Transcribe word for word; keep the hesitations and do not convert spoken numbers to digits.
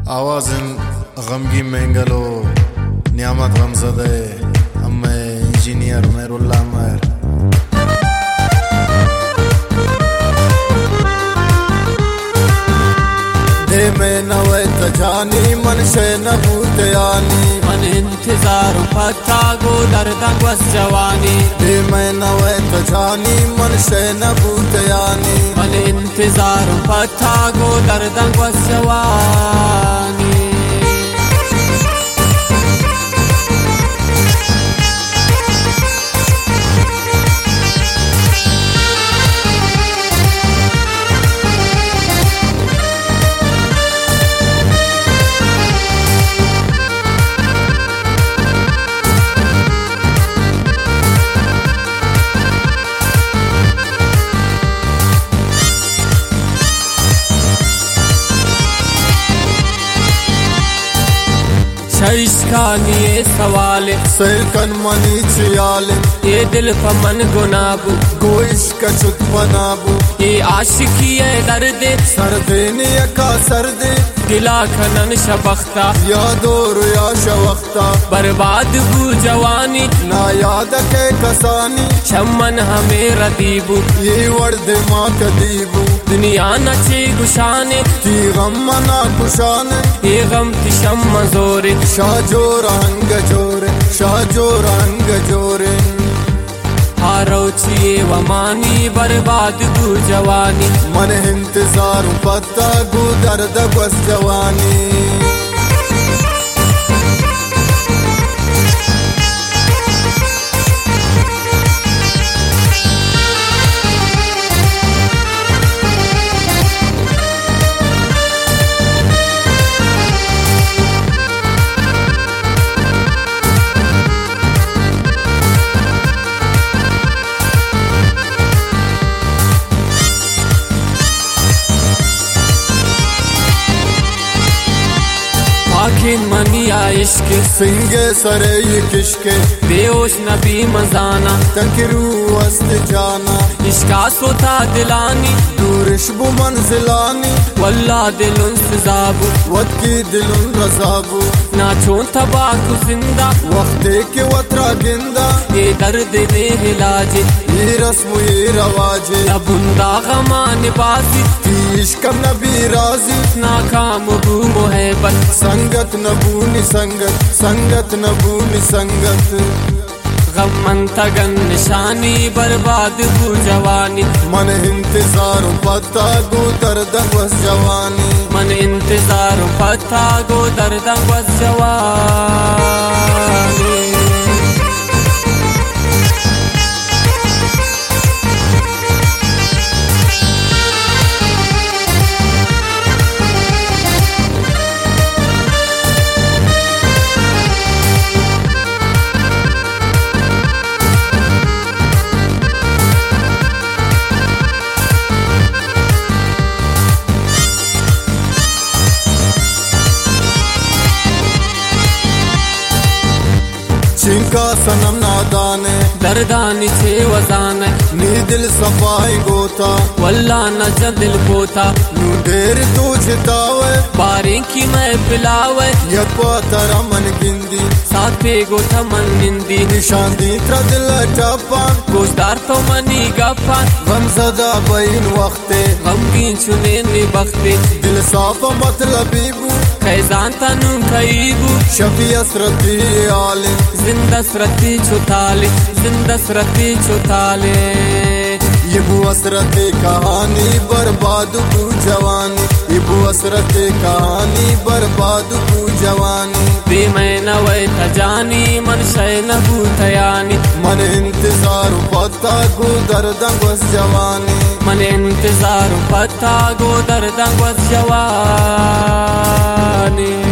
आवाज़न गमगी मेंगलो नियामत गमज़दे अम्मे engineer मेरुल्ला मर दे में नवे तजानी मन से नबूत यानी मन इंतजार पता गो दर्दंग वस जवानी दे में नवे तजानी मन से नबूत यानी मन इंतजार पता गो दर्दंग वस जवानी शइश्कानी ये सवाल सैकन मनी चियाल ये दिल फमन गुनाबू गोइश का चुत बनाबू ये आशिकी है दर्द सर्दे नियका सर्दे दिला खनन शबख्ता या दौर या शवख्ता बर्बाद बू जवानी ना याद के कसानी चमन हमें रदीबू ये वर्द माँ कदीबू दुनिया नचे गुशाने ती गम मना कुशाने ये गम की शम्मा जोरे शाजो रंग जोरे शाजो रंग जोरे हारोचिए वमानी बर्बाद गू जवानी मन इंतजार पत्ता गू दर्द बस जवानी आखिर मनी इश्क सिंगे सरे ये किश्के बेहोश नबी मजाना तकरू वस्त जाना इश्का सोता दिलानी दूरिशबु मंजिलानी वल्ला दिलुन सजाबू वत की दिलुन रजाबू ना छों तबाकु जिंदा वक्त के वत्रा गिंदा ये दर्द ने हिलाजे ये रस्म ये रवाजे बुंदा गमान बाजी इश्क नबी राजी नाकाम बू मोहब्बत संगत नबूनी संगत संगत नबूनी संगत गम मंतगन निशानी बर्बाद गू जवानी मन इंतजार पता गो दर्द बस जवानी मन इंतजार पता गो दर्द बस जवानी चिंका सनम नादाने दर्दानी से वजान नी दिल सफाई गोता वल्ला न दिल पोता नू देर तू छितावे बारी की मैं पिलावे यत्वा तरा मन गिंदी साथ पे गोथा मन निंदी निशान दी त्रा दिल चापा गोश्तार तो मनी गप्पा गम सदा बैन वक्ते गमगीन चुने नी बख्ते दिल साफ मतलबीबू खैजान तनु खईबू शफी असरती आले जिंदा सरती छुताले जिंदा सरती छुताले ये बु असरते कहानी बर्बाद बू जवानी ये बु असरते कहानी बर्बाद बू जवानी बे मैं नवे तजानी मन शय न भूतयानी मन इंतजार पता गो दर्दंग बस जवानी मन इंतजार पता गो दर्दंग बस जवानी।